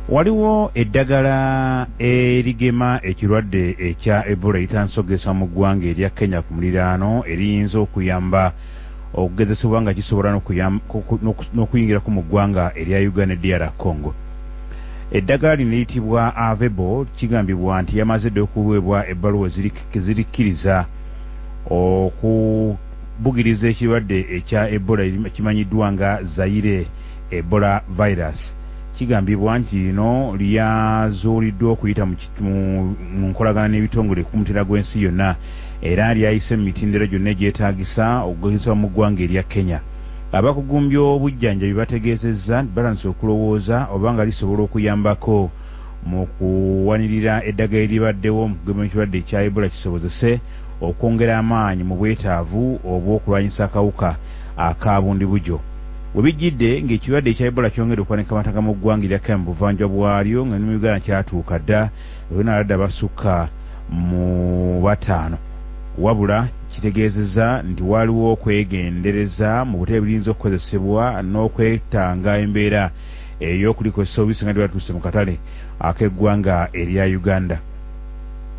Waliwo eddagala erigema ekirwadde ekya Ebola eritansogesebwa mu ggwanga erya Kenya ku muliraano eriyinza okuyamba okugezesebwa nga kisobola n'okuyingirako mu ggwanga erya Uganda DR Congo. Eddagala lino liyitibwa Avebo kigambibwa nti yamaze dde okuweebwa ebbaluwa ezirikkiriza okubugiriza ekirwadde ekya Ebola kimanyiddwa nga Zaire Ebola virus. Kigambibwa nti lino lyazuuliddwa okuyita mu nkolagana n'ebitongole ku mutera gw'ensi yonna era lyayise mu mitendera gyonna egyetaagisa okugezesebwa mu ggwanga erya Kenya. Abakugumbya obujjanjabi bategeezezza nti batandise okulowooza oba nga lisobola okuyambako mu kuwanirira eddagala eribaddewo mu kugema ekirwadde ekya Ebola kisobozese okwongera amaanyi mu bwetaavu obw'okulwanyisa akawuka aka bundi bujo. We bijjidde ng'ekirwadde ekya Ebola kyongedde okuwanika amatanga mu ggwanga erya Kenya mu buvanjuba bwalyo nga ne mu Uganda kyatuuka dda bwenaladde abasukka mu 5. Wabula kitegeezezza nti waliwo okwegendereza mu butebe birinza okukozesebwa n'okwetanga embeera ey'okulikozesa obubisinga bwe batuuse mu katale ak'eggwanga erya Uganda.